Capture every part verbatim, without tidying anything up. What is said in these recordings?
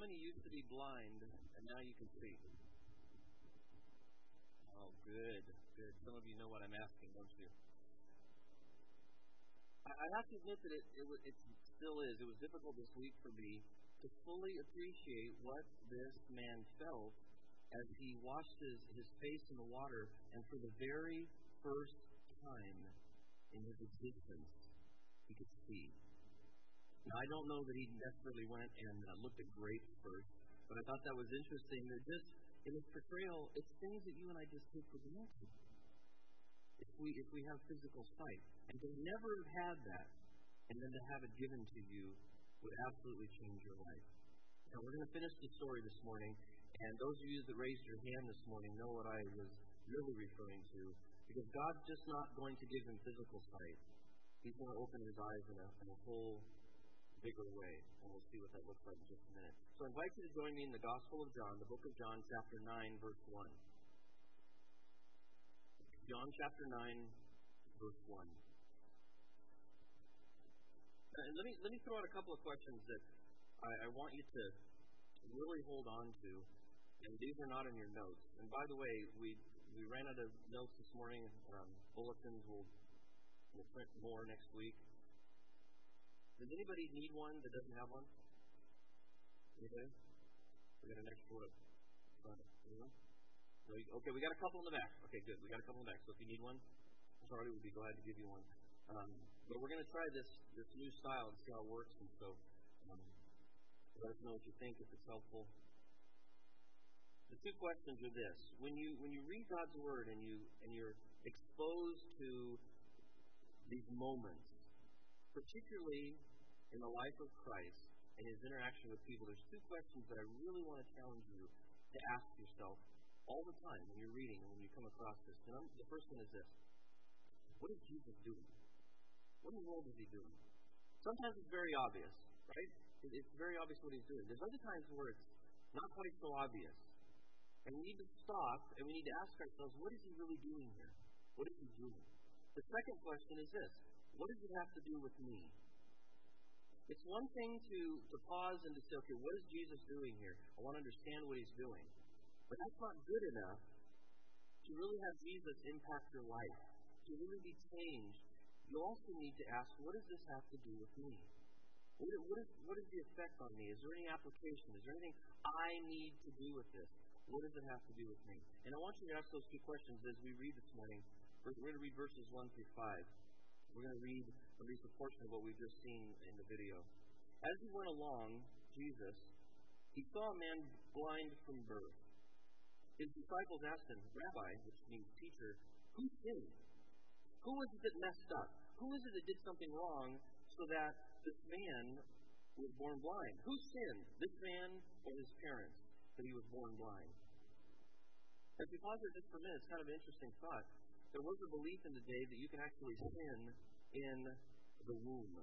many used to be blind and now you can see? Oh, good, good. Some of you know what I'm asking, don't you? I, I have to admit that it, it, it still is. It was difficult this week for me to fully appreciate what this man felt as he washed his, his face in the water, and for the very first time in his existence, he could see. Now, I don't know that he necessarily went and uh, looked at grapes first, but I thought that was interesting. That just in his portrayal, it's things that you and I just take for granted. If we if we have physical sight, and to never have had that, and then to have it given to you, would absolutely change your life. Now, we're going to finish the story this morning, and those of you that raised your hand this morning know what I was really referring to, because God's just not going to give him physical sight. He's going to open his eyes in a, in a whole bigger way, and we'll see what that looks like in just a minute. So I invite you to join me in the Gospel of John, the book of John, chapter nine, verse one. John chapter nine, verse one. Uh, let me let me throw out a couple of questions that I, I want you to really hold on to, and these are not in your notes. And by the way, we we ran out of notes this morning. Um, bulletins will will print more next week. Does anybody need one that doesn't have one? Anybody? We got an extra one. Anyone? No, you, okay, we got a couple in the back. Okay, good. We got a couple in the back. So if you need one, Charlie would be glad to give you one. Um, but we're going to try this this new style and see how it works. And so um, let us know what you think, if it's helpful. The two questions are this: when you when you read God's word and you and you're exposed to these moments, particularly in the life of Christ and his interaction with people, there's two questions that I really want to challenge you to ask yourself all the time when you're reading and when you come across this. And I'm, the first one is this: what is Jesus doing? What in the world is he doing? Sometimes it's very obvious, right? It, it's very obvious what he's doing. There's other times where it's not quite so obvious. And we need to stop and we need to ask ourselves, what is he really doing here? What is he doing? The second question is this: what does it have to do with me? It's one thing to, to pause and to say, okay, what is Jesus doing here? I want to understand what he's doing. But that's not good enough to really have Jesus impact your life, to really be changed. You also need to ask, what does this have to do with me? What, what, is, what is the effect on me? Is there any application? Is there anything I need to do with this? What does it have to do with me? And I want you to ask those two questions as we read this morning. We're going to read verses one through five. We're going to read at least a portion of what we've just seen in the video. As he went along, Jesus, he saw a man blind from birth. His disciples asked him, Rabbi, which means teacher, who sinned? Who was it that messed up? Who is it that did something wrong so that this man was born blind? Who sinned, this man or his parents, that he was born blind? As we pause there just for a minute, it's kind of an interesting thought. There was a belief in the day that you can actually sin in the womb.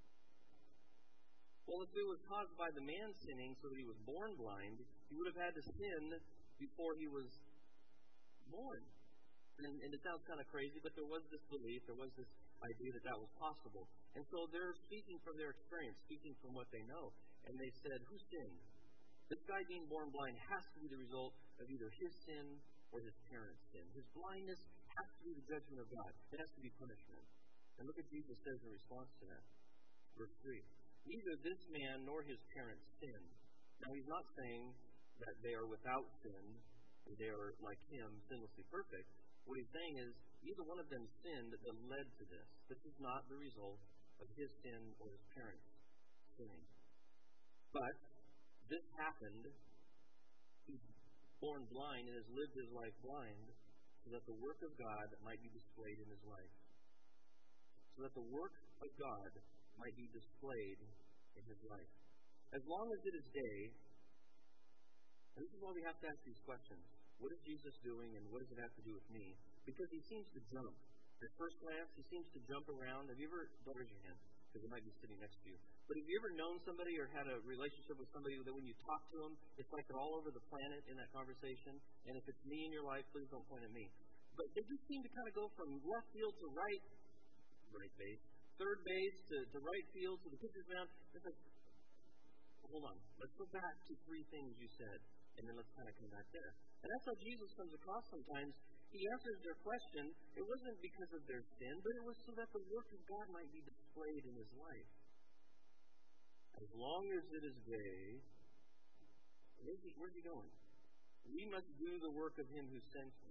Well, if it was caused by the man sinning so that he was born blind, he would have had to sin before he was born. And, and it sounds kind of crazy, but there was this belief, there was this idea that that was possible. And so they're speaking from their experience, speaking from what they know. And they said, who sinned? This guy being born blind has to be the result of either his sin or his parents' sin. His blindness has to be the judgment of God. It has to be punishment. And look what Jesus says in response to that. Verse three. Neither this man nor his parents sinned. Now he's not saying that they are without sin, they are like him, sinlessly perfect. What he's saying is, neither one of them sinned that led to this. This is not the result of his sin or his parents' sinning. But this happened. He's born blind and has lived his life blind so that the work of God might be displayed in his life. So that the work of God might be displayed in his life. As long as it is day, and this is why we have to ask these questions. What is Jesus doing and what does it have to do with me? Because he seems to jump. At first glance, he seems to jump around. Have you ever, don't raise your hand, because it might be sitting next to you. But have you ever known somebody or had a relationship with somebody that when you talk to them, it's like they're all over the planet in that conversation? And if it's me in your life, please don't point at me. But they just seem to kind of go from left field to right, right base, third base to, to right field to the pitcher's mound. It's like, hold on. Let's go back to three things you said, and then let's kind of come back there. And that's how Jesus comes across sometimes. He answers their question. It wasn't because of their sin, but it was so that the work of God might be displayed in his life. As long as it is day, where's he, where's he going? We must do the work of him who sent me.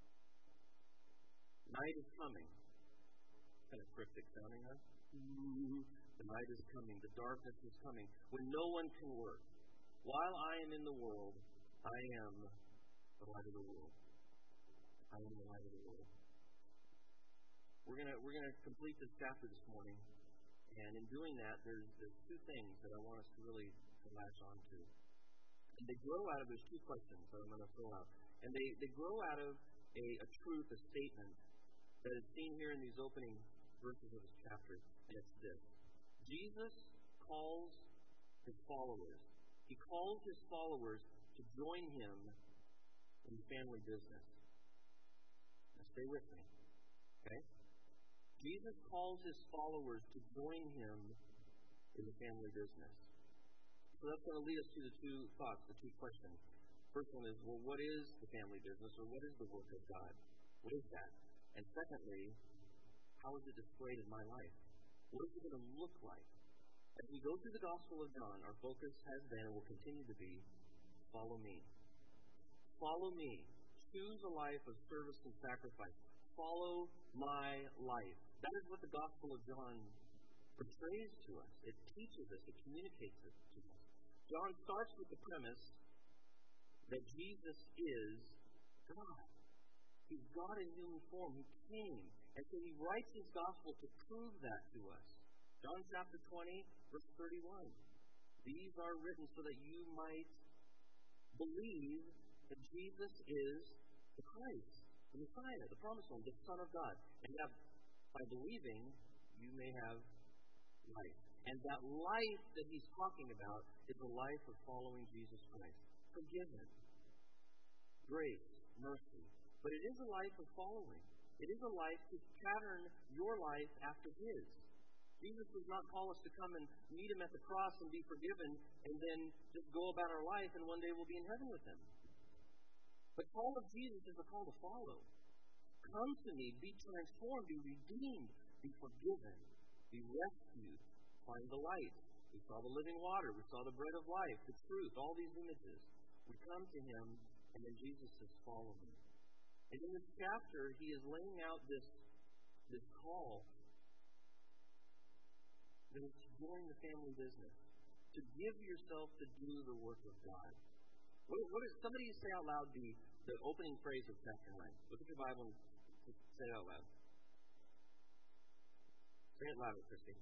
Night is coming. Kind of cryptic sounding, huh? The night is coming. The darkness is coming. When no one can work. While I am in the world, I am the light of the world. I am the light of the world. We're gonna we're gonna complete this chapter this morning, and in doing that, there's there's two things that I want us to really to latch on to. And they grow out of there's two questions that I'm going to throw out, and they they grow out of a, a truth, a statement that is seen here in these opening verses of this chapter, and it's this: Jesus calls his followers. He calls his followers to join him in the family business. Now stay with me, okay? Jesus calls his followers to join him in the family business. So that's going to lead us to the two thoughts, the two questions. First one is, well, what is the family business, or what is the work of God? What is that? And secondly, how is it displayed in my life? What is it going to look like? As we go through the Gospel of John, our focus has been and will continue to be, follow me. Follow me. Choose a life of service and sacrifice. Follow my life. That is what the Gospel of John portrays to us. It teaches us. It communicates it to us. John starts with the premise that Jesus is God. He's God in human form. He came. And so he writes his Gospel to prove that to us. John chapter twenty, verse thirty-one. These are written so that you might believe that Jesus is the Christ, the Messiah, the promised one, the Son of God. And that by believing, you may have life. And that life that he's talking about is a life of following Jesus Christ. Forgiven. Grace, mercy. But it is a life of following. It is a life to pattern your life after his. Jesus does not call us to come and meet him at the cross and be forgiven and then just go about our life and one day we'll be in heaven with him. The call of Jesus is a call to follow. Come to me, be transformed, be redeemed, be forgiven, be rescued, find the light. We saw the living water, we saw the bread of life, the truth, all these images. We come to him and then Jesus says, follow me. And in this chapter, he is laying out this, this call that is to join the family business, to give yourself to do the work of God. What, what is, somebody say out loud the, the opening phrase of chapter nine. Look at your Bible and say it out loud. Say it louder, Christy.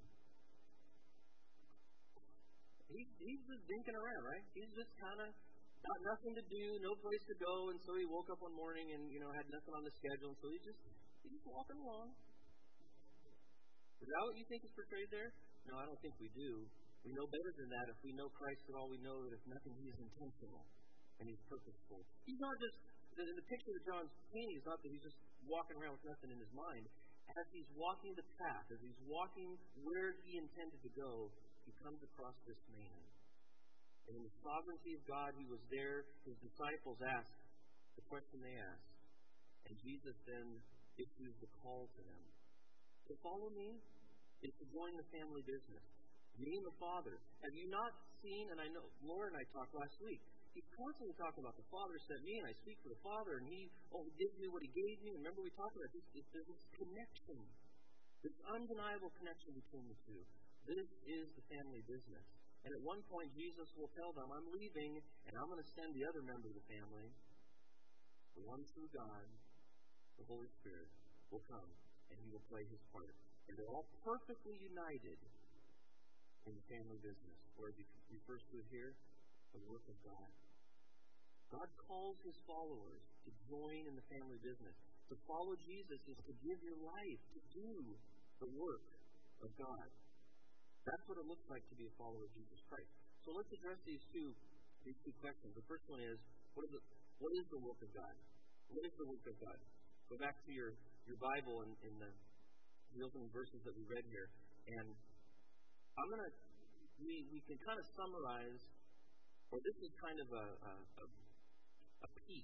He, he's just dinking around, right? He's just kind of got nothing to do, no place to go, and so he woke up one morning and, you know, had nothing on the schedule, and so he's just, he's just walking along. Is that what you think is portrayed there? No, I don't think we do. We know better than that. If we know Christ at all, we know that if nothing, he is intentional and he's purposeful. He's not just, in the picture that John's painting, is not that he's just walking around with nothing in his mind. As he's walking the path, as he's walking where he intended to go, he comes across this man. And in the sovereignty of God, he was there. His disciples asked the question they asked. And Jesus then issues the call to them. To follow me is to join the family business. Me and the Father. Have you not seen, and I know Laura and I talked last week, he's constantly talking about the Father sent me, and I speak for the Father, and he oh, gives me what he gave me. Remember we talked about this, this, there's this connection, this undeniable connection between the two. This is the family business. And at one point, Jesus will tell them, I'm leaving, and I'm going to send the other member of the family, the one true God, the Holy Spirit, will come, and he will play his part. And they're all perfectly united in the family business, or as he refers to it here, the work of God. God calls his followers to join in the family business. To follow Jesus is to give your life to do the work of God. That's what it looks like to be a follower of Jesus Christ. So let's address these two these two questions. The first one is, what is, the, what is the work of God? What is the work of God? Go back to your, your Bible and in the, the opening verses that we read here. And I'm going to we, we can kind of summarize, or this is kind of a, a, a, a peek.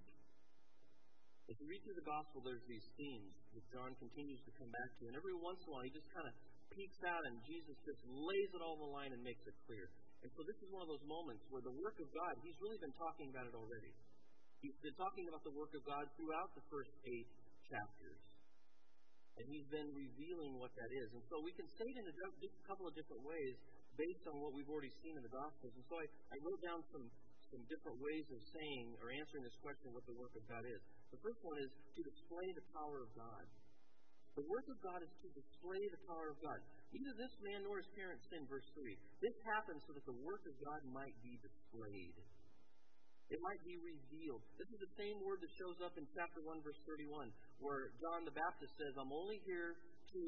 If you read through the gospel, there's these themes that John continues to come back to. And every once in a while, he just kind of peeks out and Jesus just lays it all on the line and makes it clear. And so this is one of those moments where the work of God, he's really been talking about it already. He's been talking about the work of God throughout the first eight chapters. And he's been revealing what that is. And so we can say it in a, just a couple of different ways based on what we've already seen in the Gospels. And so I, I wrote down some, some different ways of saying or answering this question, what the work of God is. The first one is to display the power of God. The work of God is to display the power of God. Neither this man nor his parents sinned, verse three. This happened so that the work of God might be displayed. It might be revealed. This is the same word that shows up in chapter one, verse thirty-one, where John the Baptist says, I'm only here to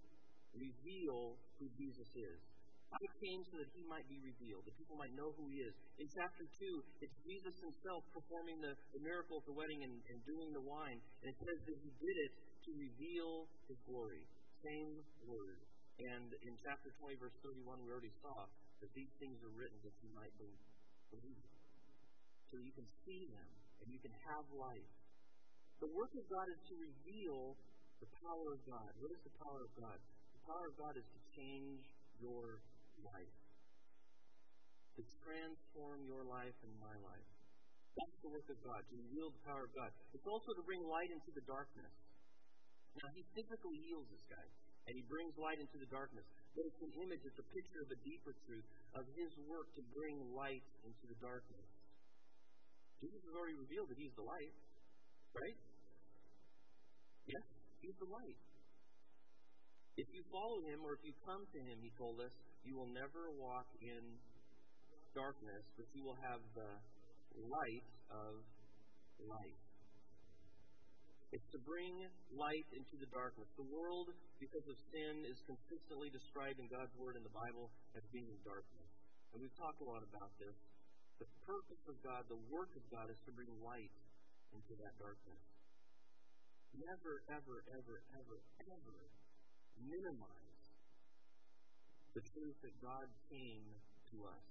reveal who Jesus is. I came so that he might be revealed, that people might know who he is. In chapter two, it's Jesus himself performing the, the miracle at the wedding and, and doing the wine. And it says that he did it to reveal his glory. Same word. And in chapter twenty, verse thirty-one, we already saw that these things are written that you might believe. So you can see them and you can have life. The work of God is to reveal the power of God. What is the power of God? The power of God is to change your life, to transform your life and my life. That's the work of God, to reveal the power of God. It's also to bring light into the darkness. Now, he physically heals this guy, and he brings light into the darkness. But it's an image, it's a picture of a deeper truth of his work to bring light into the darkness. Jesus has already revealed that he's the light, right? Yes, he's the light. If you follow him, or if you come to him, he told us, you will never walk in darkness, but you will have the light of life. It's to bring light into the darkness. The world, because of sin, is consistently described in God's Word in the Bible as being in darkness. And we've talked a lot about this. The purpose of God, the work of God, is to bring light into that darkness. Never, ever, ever, ever, ever minimize the truth that God came to us.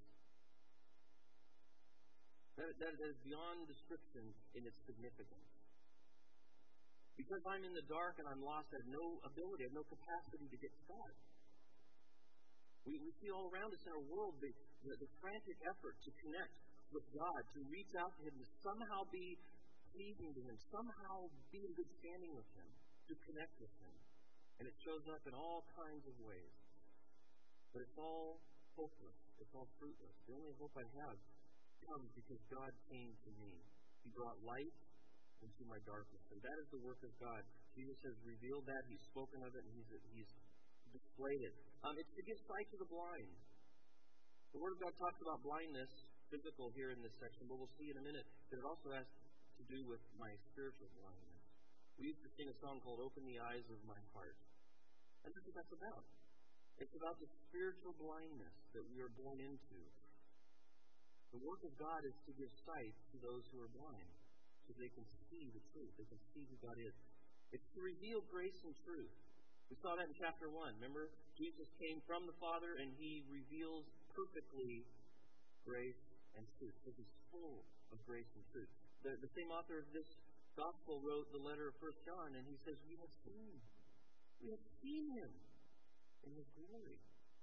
That, that, that is beyond description in its significance. Because I'm in the dark and I'm lost, I have no ability, I have no capacity to get to God. We, we see all around us in our world the, the, the frantic effort to connect with God, to reach out to Him, to somehow be pleasing to Him, somehow be in good standing with Him, to connect with Him. And it shows up in all kinds of ways. But it's all hopeless. It's all fruitless. The only hope I have comes because God came to me. He brought light into my darkness. And that is the work of God. Jesus has revealed that. He's spoken of it, and He's, he's displayed it. Um, it's to give sight to the blind. The Word of God talks about blindness, physical here in this section, but we'll see in a minute that it also has to do with my spiritual blindness. We used to sing a song called Open the Eyes of My Heart. And that's what that's about. It's about the spiritual blindness that we are born into. The work of God is to give sight to those who are blind, so they can see the truth. They can see who God is. It's to reveal grace and truth. We saw that in chapter one. Remember, Jesus came from the Father, and He reveals perfectly grace and truth. So He's full of grace and truth. The, the same author of this gospel wrote the letter of First John, and he says, we have seen. We have seen Him in His glory.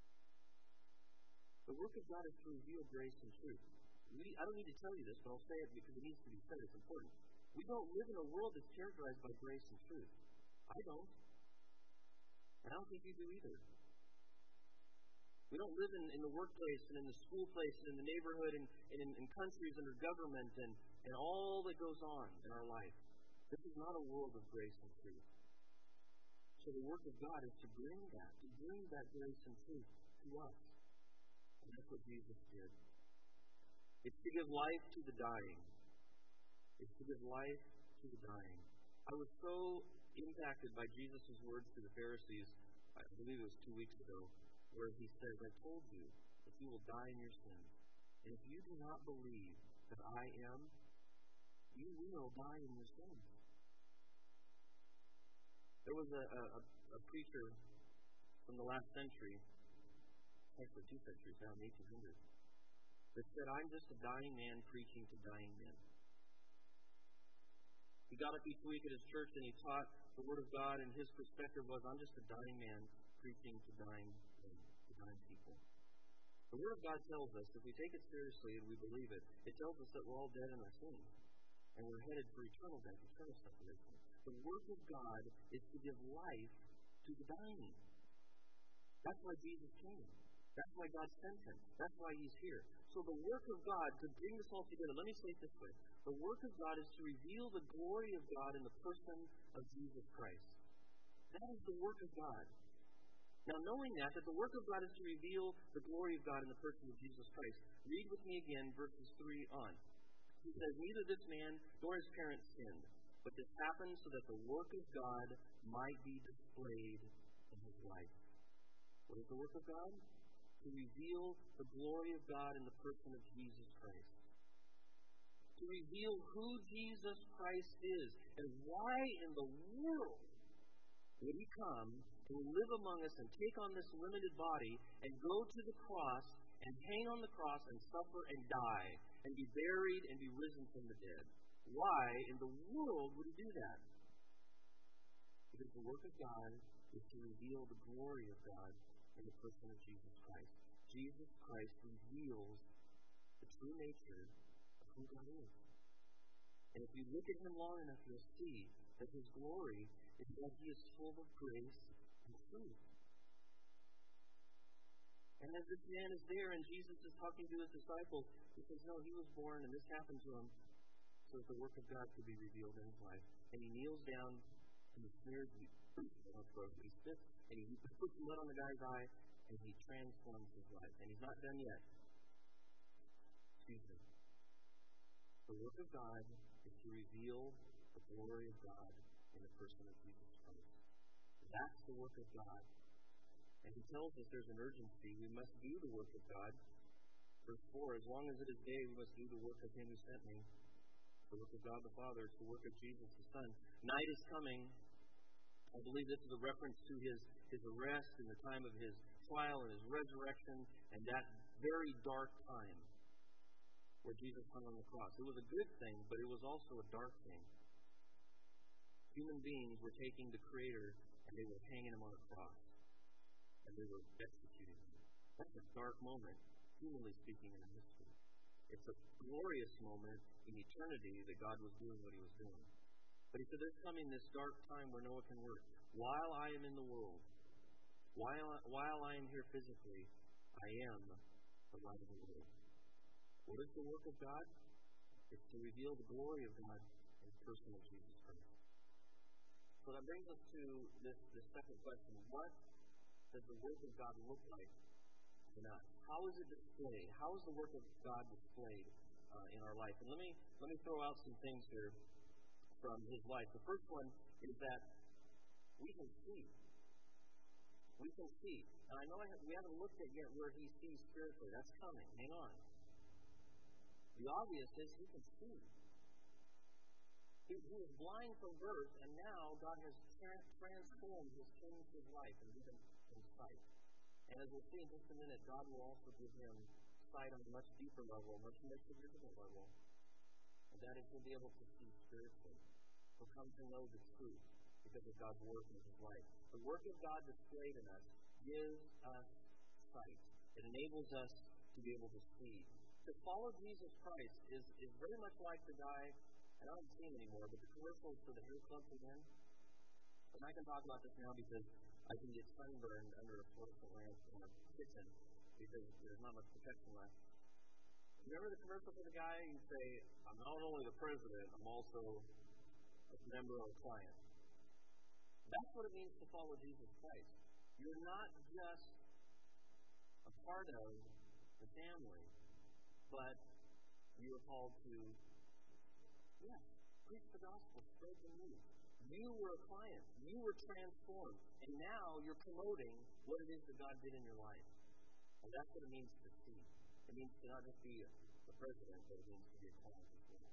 The work of God is to reveal grace and truth. We, I don't need to tell you this, but I'll say it because it needs to be said. It's important. We don't live in a world that's characterized by grace and truth. I don't. And I don't think you do either. We don't live in, in the workplace and in the school place and in the neighborhood and, and in, in countries under government and, and all that goes on in our life. This is not a world of grace and truth. So the work of God is to bring that, to bring that grace and truth to us. And that's what Jesus did. It's to give life to the dying. It's to give life to the dying. I was so impacted by Jesus' words to the Pharisees, I believe it was two weeks ago, where He says, I told you that you will die in your sins. And if you do not believe that I am, you will die in your sins. There was a, a, a preacher from the last century actually two centuries now, in the eighteen hundreds, that said, I'm just a dying man preaching to dying men. He got up each week at his church and he taught the Word of God, and his perspective was, I'm just a dying man preaching to dying men, to dying people. The Word of God tells us, if we take it seriously and we believe it, it tells us that we're all dead in our sins, and we're headed for eternal death, eternal separation. The work of God is to give life to the dying. That's why Jesus came. That's why God sent him. That's why he's here. So the work of God, to bring this all together, let me say it this way. The work of God is to reveal the glory of God in the person of Jesus Christ. That is the work of God. Now, knowing that, that the work of God is to reveal the glory of God in the person of Jesus Christ, read with me again verses three on. He says, neither this man nor his parents sinned, but this happened so that the work of God might be displayed in his life. What is the work of God? To reveal the glory of God in the person of Jesus Christ. To reveal who Jesus Christ is and why in the world would he come and live among us and take on this limited body and go to the cross and hang on the cross and suffer and die and be buried and be risen from the dead. Why in the world would he do that? Because the work of God is to reveal the glory of God in the person of Jesus Christ. Jesus Christ reveals the true nature of who God is. And if you look at him long enough, you'll see that his glory is that he is full of grace and truth. And as this man is there and Jesus is talking to his disciples, he says, no, he was born and this happened to him so that the work of God could be revealed in his life. And he kneels down and he smears the throat, he spits, and he puts mud on the guy's eye, and he transforms his life. And he's not done yet. Excuse me. The work of God is to reveal the glory of God in the person of Jesus Christ. That's the work of God. And he tells us there's an urgency. We must do the work of God. Verse four, as long as it is day, we must do the work of him who sent me. The work of God the Father is the work of Jesus the Son. Night is coming. I believe this is a reference to his, his arrest and the time of his trial and his resurrection and that very dark time where Jesus hung on the cross. It was a good thing, but it was also a dark thing. Human beings were taking the Creator and they were hanging him on a cross. And they were executing him. That's a dark moment, humanly speaking, in history. It's a glorious moment in eternity that God was doing what he was doing. But he said, there's coming this dark time where no one can work. While I am in the world, while, while I am here physically, I am the light of the world. What is the work of God? It's to reveal the glory of God in the person of Jesus Christ. So that brings us to this, this second question. What does the work of God look like in us? How is it displayed? How is the work of God displayed uh, in our life? And let me let me throw out some things here from his life. The first one is that we can see. We can see. And I know I have, we haven't looked at yet where he sees spiritually. That's coming. Hang on. The obvious is he can see. He, he was blind from birth, and now God has tra- transformed, has changed his life and given him sight. And as we'll see in just a minute, God will also give him sight on a much deeper level, a much more significant level. And that is he'll be able to see spiritually. He'll come to know the truth because of God's work in his life. The work of God displayed in us gives us sight. It enables us to be able to see. To follow Jesus Christ is, is very much like the guy, and I don't see him anymore, but the commercials for the hair club again. And I can talk about this now because I can get sunburned under a fluorescent lamp in a kitchen because there's not much protection left. Remember the commercial for the guy? He'd say, I'm not only the president, I'm also a member of a client. That's what it means to follow Jesus Christ. You're not just a part of the family, but you are called to, yes, preach the gospel, spread the news. You were a client. You were transformed. And now you're promoting what it is that God did in your life. And that's what it means to see. It means to not just be the president, but it means to be a client as well.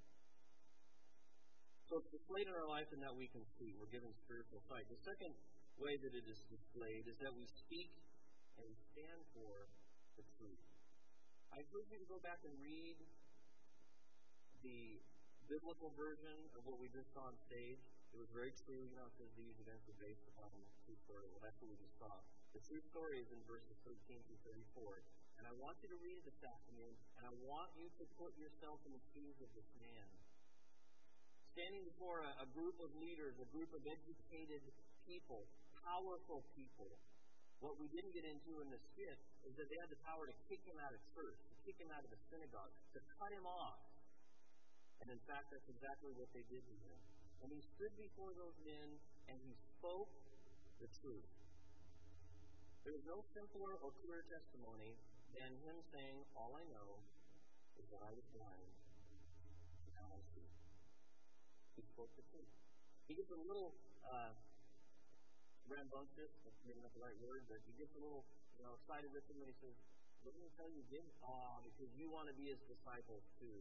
So it's displayed in our life and that we can see. We're given spiritual sight. The second way that it is displayed is that we speak and stand for the truth. I encourage you to go back and read the biblical version of what we just saw on stage. It was very true. You know, it says these events are based upon the true story. Well, that's what we just saw. The true story is in verses thirteen through thirty-four. And I want you to read it this afternoon, and I want you to put yourself in the shoes of this man. Standing before a, a group of leaders, a group of educated people, powerful people. What we didn't get into in the skit is that they had the power to kick him out of church, to kick him out of the synagogue, to cut him off. And in fact, that's exactly what they did to him. And he stood before those men, and he spoke the truth. There was no simpler or clearer testimony than him saying, all I know is that I was blind, and now I see. He spoke the truth. He gets a little uh, rambunctious, that's maybe not the right word, but he gets a little you know, excited with him when he says, what did he tell you again? Ah, because you want to be his disciples too.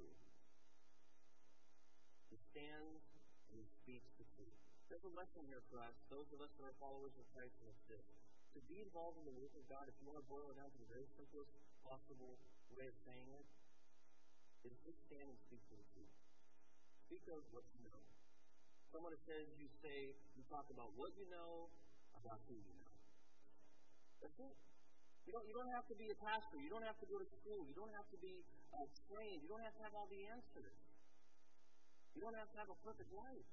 He stands and he speaks the truth. There's a lesson here for us, those of us that are followers of Christ in this. To be involved in the work of God, if you want to boil it down to the very simplest possible way of saying it, is just stand and speak to the truth. Speak of what you know. Someone says you say, you talk about what you know, about who you know. That's it. You don't, you don't have to be a pastor. You don't have to go to school. You don't have to be uh, trained. You don't have to have all the answers. You don't have to have a perfect life.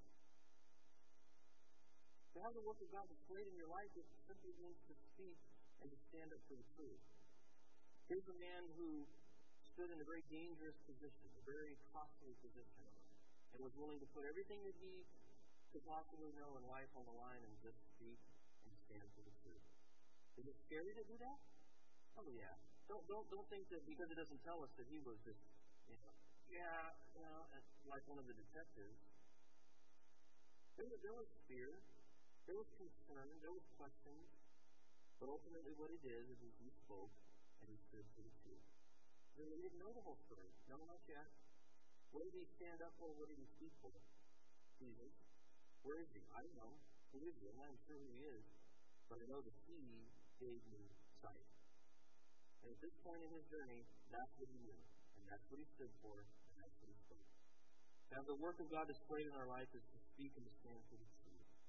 To have the work of God displayed in your life, it simply means to speak and to stand up for the truth. Here's a man who stood in a very dangerous position, a very costly position, and was willing to put everything that he could possibly know in life on the line and just speak and stand for the truth. Is it scary to do that? Oh yeah. Don't don't don't think that because it doesn't tell us that he was just, you know, yeah, you know, like one of the detectives. There was, there was fear. There was concern, there was questions, but ultimately what he did is he spoke and he stood for the truth. Then we didn't know the whole story. No, not yet. What did he stand up for? What did he speak for? Jesus. Where is he? I don't know. Who is he? I'm not sure who he is, but I know that he gave me sight. And at this point in his journey, that's what he knew, and that's what he stood for, and that's what he spoke. Now, the work of God displayed in our life is to speak and to stand for the truth.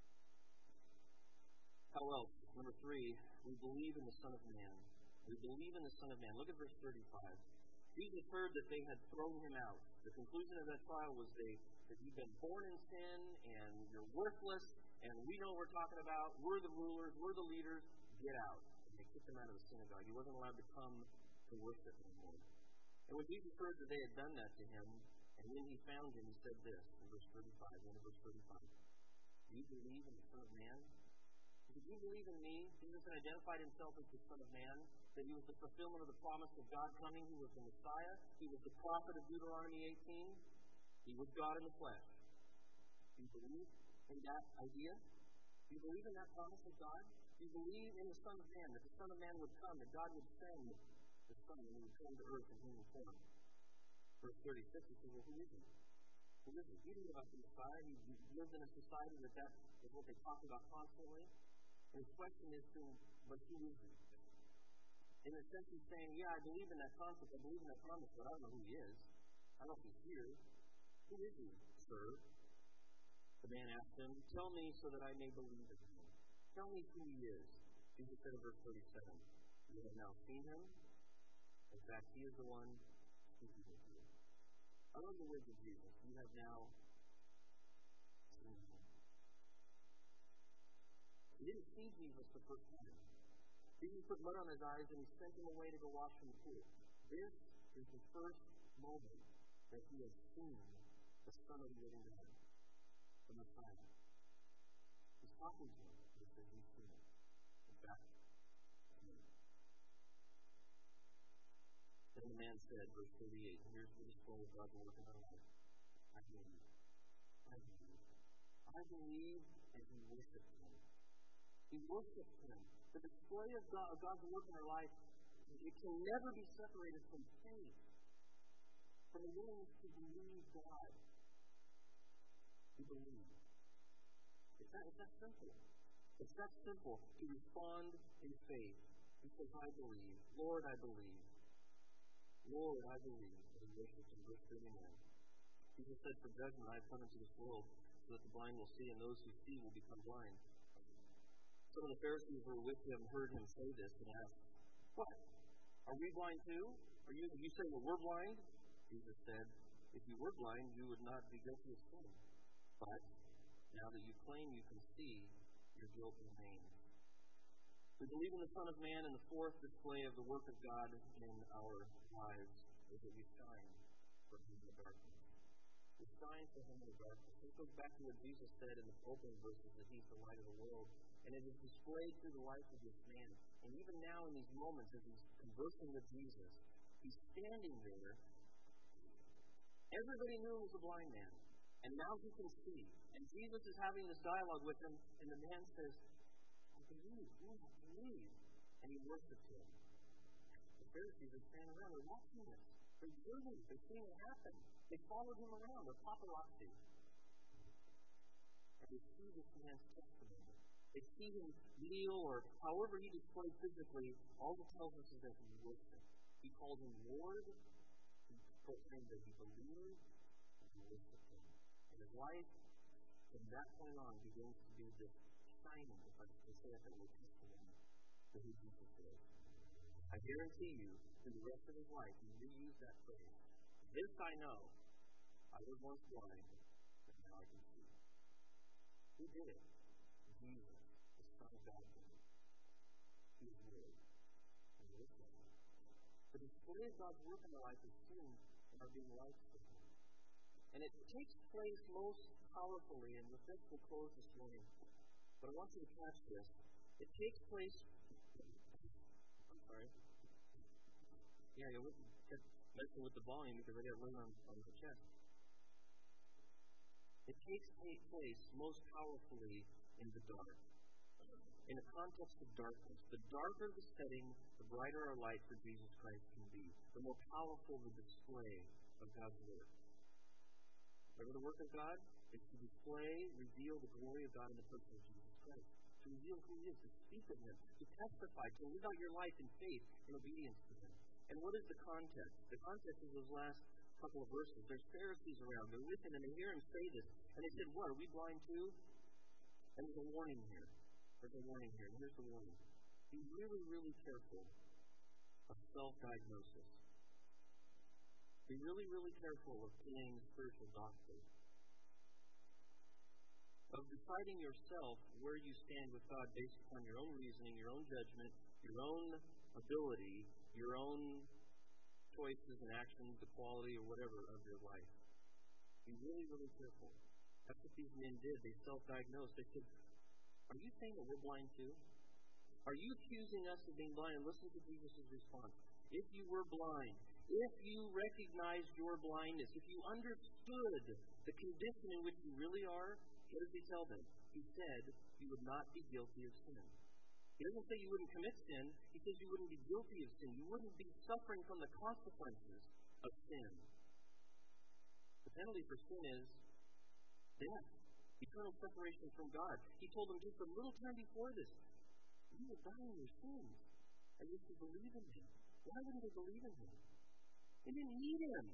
How else? Number three, we believe in the Son of Man. We believe in the Son of Man. Look at verse thirty-five. Jesus heard that they had thrown him out. The conclusion of that trial was they, that you've been born in sin and you're worthless, and we know what we're talking about. We're the rulers. We're the leaders. Get out. And they kicked him out of the synagogue. He wasn't allowed to come to worship anymore. And when Jesus heard that they had done that to him, and when he found him, he said this in verse thirty-five. One of verse thirty-five. Do you believe in the Son of Man? Did you believe in me? Jesus identified himself as the Son of Man, that he was the fulfillment of the promise of God coming. He was the Messiah. He was the prophet of Deuteronomy eighteen. He was God in the flesh. Do you believe in that idea? Do you believe in that promise of God? Do you believe in the Son of Man, that the Son of Man would come, that God would send the Son, and he would come to earth in human form? Verse thirty-six, he says, well, who is he? Who is he? He didn't know about the Messiah. He, he lived in a society that that is what they talked about constantly. And his question is to him, but who is he? In a sense, he's saying, yeah, I believe in that concept, I believe in that promise, but I don't know who he is. I don't know if he's here. Who is he, sir? The man asked him, tell me so that I may believe in him. Tell me who he is. Jesus said in verse thirty-seven, you have now seen him. In fact, he is the one speaking with you. I love the words of Jesus. You have now seen him. He didn't see Jesus the first time. Jesus put mud on his eyes and he sent him away to go wash in the pool. This is the first moment that he has seen the Son of the living God, the Messiah. He's talking to him. He says he's seen him. In fact, then the man said, verse thirty-eight, here's the display of God's work in our life. I believe. I believe. I believe, and he worshipped him. He worshipped him. The display of, God, of God's work in our life, it can never be separated from faith, from the willingness to believe God. To believe. It's that, it's that simple. It's that simple to respond in faith. He says, I believe. Lord, I believe. Lord, I believe. And he worships in verse thirty-nine. Jesus said, for judgment I have come into this world, so that the blind will see, and those who see will become blind. Some of the Pharisees who were with him heard him say this and asked, what? Are we blind too? Are you, you saying that we're blind? Jesus said, if you were blind, you would not be guilty of sin. But now that you claim you can see, your guilt remains. We believe in the Son of Man, and the fourth display of the work of God in our lives is that we shine for him in the darkness. We shine for him in the darkness. This goes back to what Jesus said in the opening verses, that he's the light of the world. And it is displayed through the life of this man. And even now in these moments, as he's conversing with Jesus, he's standing there. Everybody knew he was a blind man. And now he can see. And Jesus is having this dialogue with him, and the man says, I believe, yeah, I believe. And he worships him. The Pharisees are standing around, they're watching this. They're observing it, they're seeing it happen. They followed him around, they're paparazzi. And they see this man's testimony. They see him kneel, or however he displayed physically, all it tells us is that he worshiped. He called him Lord, he proclaimed that he believed, and he worshiped him. And his life, from that point on, begins to be this shining, if I can say it that way, testimony to who Jesus is. I guarantee you, through the rest of his life, he reused that phrase. This I know. I was once blind, but now I can see. Who did it? Jesus, the Son of God, did it. He is Lord. And he is God. The display of God's work in our life is seen in our being lights for him. And it takes place most powerfully, and with this we'll close this morning. But I want you to catch this. It takes place. I'm sorry. Yeah, you're messing with the volume because I got one on, on the chest. It takes place most powerfully in the dark. In a context of darkness. The darker the setting, the brighter our light for Jesus Christ can be. The more powerful the display of God's work. Remember the work of God? It's to display, reveal the glory of God in the person of Jesus Christ. To reveal who he is, to speak of him, to testify, to live out your life in faith and obedience to him. And what is the context? The context is those last couple of verses. There's Pharisees around. They're with him, and they hear him say this. And they said, what, are we blind too? And there's a warning here. There's a warning here. And here's the warning. Be really, really careful of self-diagnosis. Be really, really careful of playing spiritual doctor. Of deciding yourself where you stand with God based upon your own reasoning, your own judgment, your own ability, your own choices and actions, the quality or whatever of your life. Be really, really careful. That's what these men did. They self-diagnosed. They said, are you saying that we're blind too? Are you accusing us of being blind? And listen to Jesus' response. If you were blind, if you recognized your blindness, if you understood the condition in which you really are, what does he tell them? He said you would not be guilty of sin. He doesn't say you wouldn't commit sin. He says you wouldn't be guilty of sin. You wouldn't be suffering from the consequences of sin. The penalty for sin is death, eternal separation from God. He told them just a little time before this, you will die in your sins, and you should believe in him. Why wouldn't they believe in him? They didn't need him.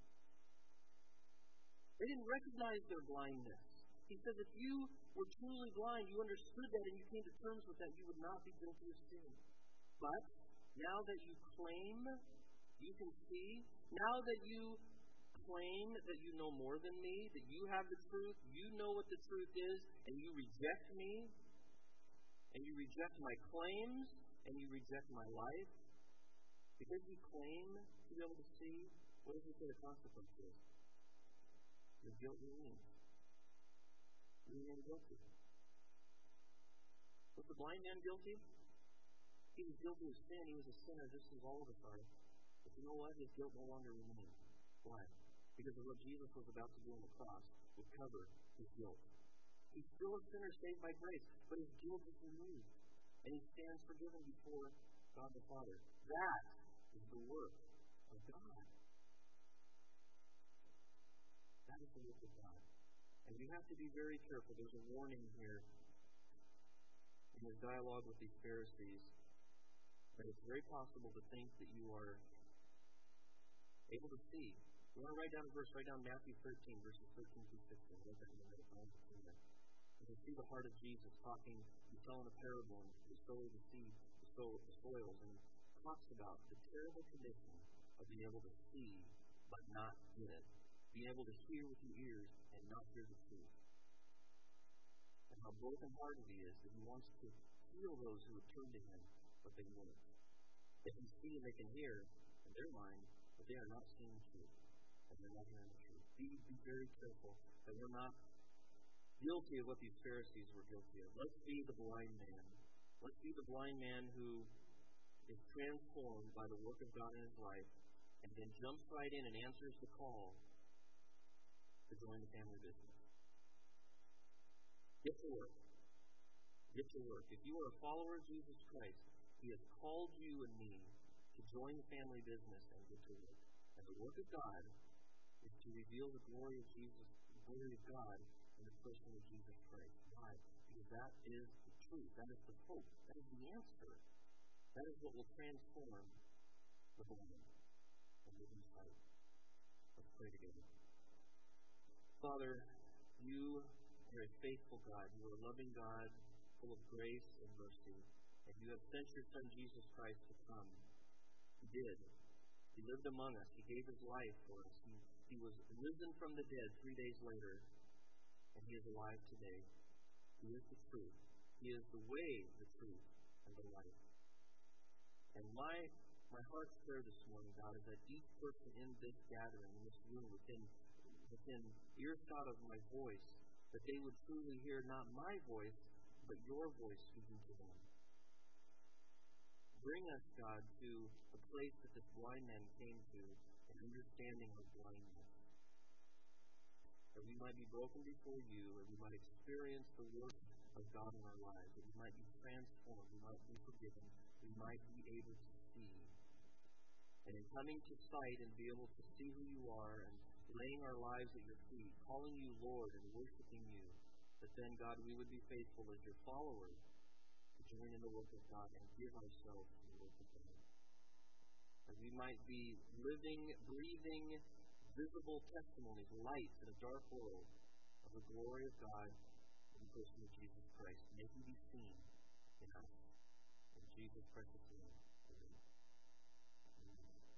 They didn't recognize their blindness. He says if you were truly blind, you understood that and you came to terms with that, you would not be guilty of sin. But now that you claim you can see, now that you claim that you know more than me, that you have the truth, you know what the truth is, and you reject me, and you reject my claims, and you reject my life, because you claim to be able to see, what does he say the consequence is? Your guilt remains. You remain guilty. Was the blind man guilty? He was guilty of sin. He was a sinner just as all of us are. But you know what? His guilt no longer remains. Why? Because of what Jesus was about to do on the cross would cover his guilt. He's still a sinner saved by grace, but his guilt is removed. And he stands forgiven before God the Father. That is the work of God. That is the work of God. And we have to be very careful. There's a warning here in his dialogue with these Pharisees. But it's very possible to think that you are able to see. You want to write down a verse, write down Matthew thirteen, verses thirteen through sixteen. Write that in the notes. I want you to see that. And you see the heart of Jesus talking, he's telling a parable, and the sower of the seed, the sower of the soils, and he talks about the terrible condition of being able to see but not get it. Being able to hear with your ears and not hear the truth. And how broken-hearted he is that he wants to heal those who have turned to him, but they won't. They can see and they can hear in their mind, but they are not seeing the truth. And they're not hearing the truth. Be, be very careful that we're not guilty of what these Pharisees were guilty of. Let's be the blind man. Let's be the blind man who is transformed by the work of God in his life and then jumps right in and answers the call to join the family business. Get to work. Get to work. If you are a follower of Jesus Christ, he has called you and me to join the family business and get to work. And the work of God is to reveal the glory of Jesus, the glory of God in the person of Jesus Christ. Why? Because that is the truth. That is the hope. That is the answer. That is what will transform the blind and give them sight. Let's pray together. Father, you are a faithful God. You are a loving God, full of grace and mercy. And you have sent your Son, Jesus Christ, to come. He did. He lived among us. He gave his life for us. He, he was risen from the dead three days later. And he is alive today. He is the truth. He is the way, the truth, and the life. And my my heart's prayer this morning, God, is that each person in this gathering, in this room, within, within earshot of my voice, that they would truly hear not my voice, but your voice speaking to them. Bring us, God, to the place that this blind man came to, an understanding of blindness. That we might be broken before you, and we might experience the work of God in our lives, that we might be transformed, we might be forgiven, we might be able to see. And in coming to sight and be able to see who you are and laying our lives at your feet, calling you Lord and worshiping you, that then, God, we would be faithful as your followers to join in the work of God and give ourselves to the work of God. That we might be living, breathing, visible testimonies, lights in a dark world of the glory of God in the person of Jesus Christ. May he be seen in us. In Jesus Christ's name.